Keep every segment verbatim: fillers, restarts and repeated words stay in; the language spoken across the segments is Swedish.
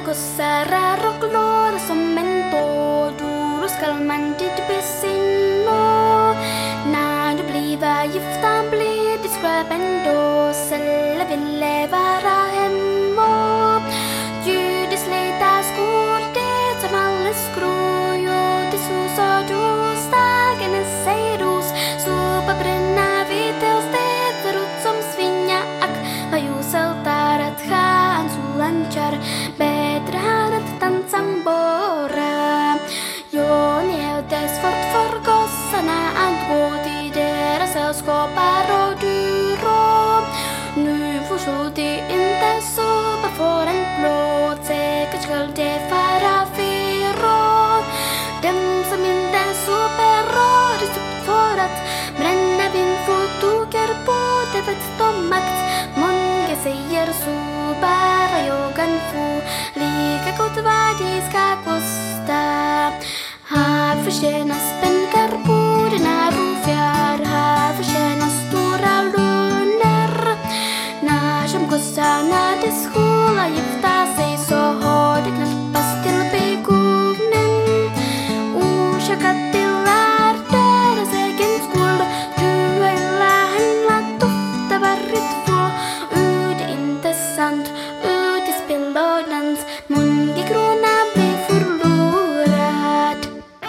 Gossar är och glada som en tårdor, och skall man dit besinna. När du blir gifta blir ditt skräp ändå, Sälja ville vara hemma. Judis leta skor, det som alles grå, det så sa du, stagen är sig ros, sopa bränna vid till sted, förut som svinga, ack, vad ju sältar att han så lanchar, bättre han att dansa bara. Jag njötes fort för gossarna att gå till deras sällskapar och duro. Nu förstod de inte sopa för en plåt, säkert skulle det fara fyra. Dem som inte soper rådet upp för att bränna vindfot tokar på det vet de makt. Många säger så, bara jag kan få lika gott vad det ska kosta. Här förtjänas bänkar på dina rofjär, här förtjänas stora löner. När som gossarna till skola gifta sig så har det knappast till begåvning. Orsakat till är deras egen skuld, du har illa handlat ofta varit få. Ut är inte sant, ut i spel och dans, många krona blir förlorad.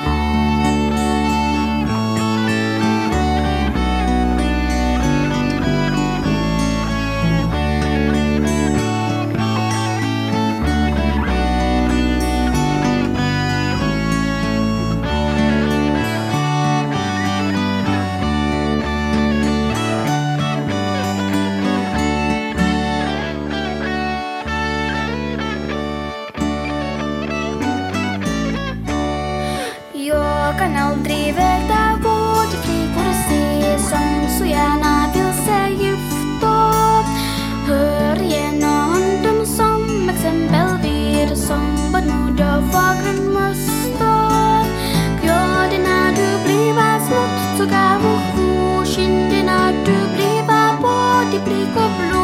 Jag kan aldrig veta vad det flickor ser som så gärna vill sig gifta. Hör igenom dem som exempel vid som badmod och fagren måste. Glad när du blir smått så gav och kindy när du blir på det blir blå.